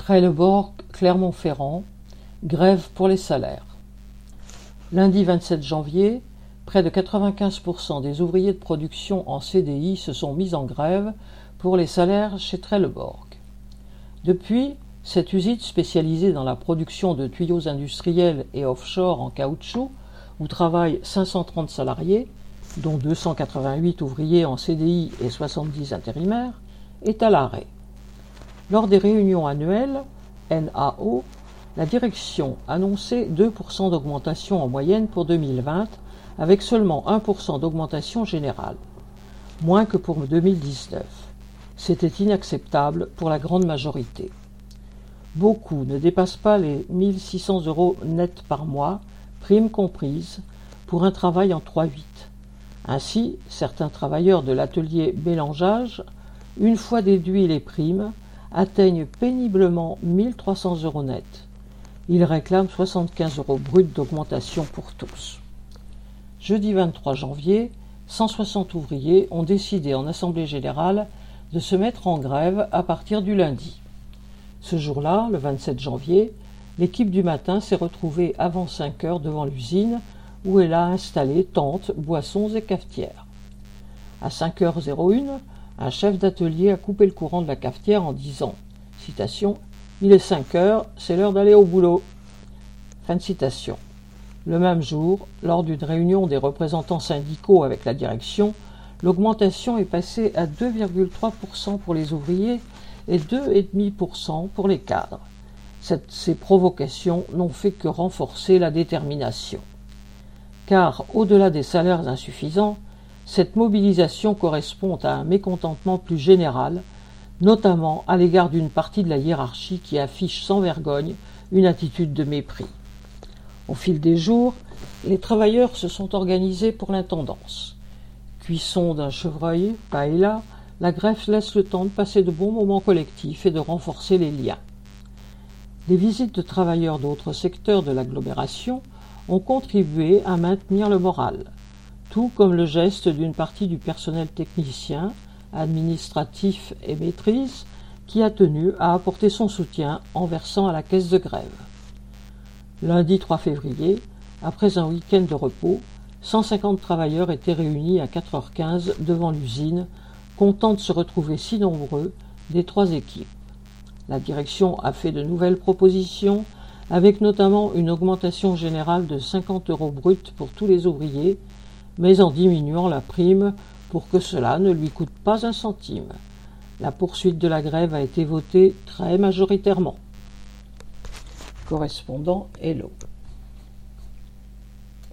Trelleborg, Clermont-Ferrand, grève pour les salaires. Lundi 27 janvier, près de 95% des ouvriers de production en CDI se sont mis en grève pour les salaires chez Trelleborg. Depuis, cette usine spécialisée dans la production de tuyaux industriels et offshore en caoutchouc, où travaillent 530 salariés, dont 288 ouvriers en CDI et 70 intérimaires, est à l'arrêt. Lors des réunions annuelles, NAO, la direction annonçait 2% d'augmentation en moyenne pour 2020, avec seulement 1% d'augmentation générale, moins que pour 2019. C'était inacceptable pour la grande majorité. Beaucoup ne dépassent pas les 1 600 € nets par mois, primes comprises, pour un travail en 3/8. Ainsi, certains travailleurs de l'atelier mélangeage, une fois déduits les primes, atteignent péniblement 1 300 € nets. Ils réclament 75 € bruts d'augmentation pour tous. Jeudi 23 janvier, 160 ouvriers ont décidé en Assemblée générale de se mettre en grève à partir du lundi. Ce jour-là, le 27 janvier, l'équipe du matin s'est retrouvée avant 5 heures devant l'usine où elle a installé tentes, boissons et cafetières. À 5h01, un chef d'atelier a coupé le courant de la cafetière en disant, citation, « Il est 5 heures, c'est l'heure d'aller au boulot ». Fin de citation. Le même jour, lors d'une réunion des représentants syndicaux avec la direction, l'augmentation est passée à 2,3% pour les ouvriers et 2,5% pour les cadres. Ces provocations n'ont fait que renforcer la détermination. Car, au-delà des salaires insuffisants, cette mobilisation correspond à un mécontentement plus général, notamment à l'égard d'une partie de la hiérarchie qui affiche sans vergogne une attitude de mépris. Au fil des jours, les travailleurs se sont organisés pour l'intendance. Cuisson d'un chevreuil, paella, la grève laisse le temps de passer de bons moments collectifs et de renforcer les liens. Les visites de travailleurs d'autres secteurs de l'agglomération ont contribué à maintenir le moral, tout comme le geste d'une partie du personnel technicien, administratif et maîtrise qui a tenu à apporter son soutien en versant à la caisse de grève. Lundi 3 février, après un week-end de repos, 150 travailleurs étaient réunis à 4h15 devant l'usine, contents de se retrouver si nombreux des 3 équipes. La direction a fait de nouvelles propositions, avec notamment une augmentation générale de 50 € bruts pour tous les ouvriers, mais en diminuant la prime pour que cela ne lui coûte pas un centime. La poursuite de la grève a été votée très majoritairement. Correspondant Hello.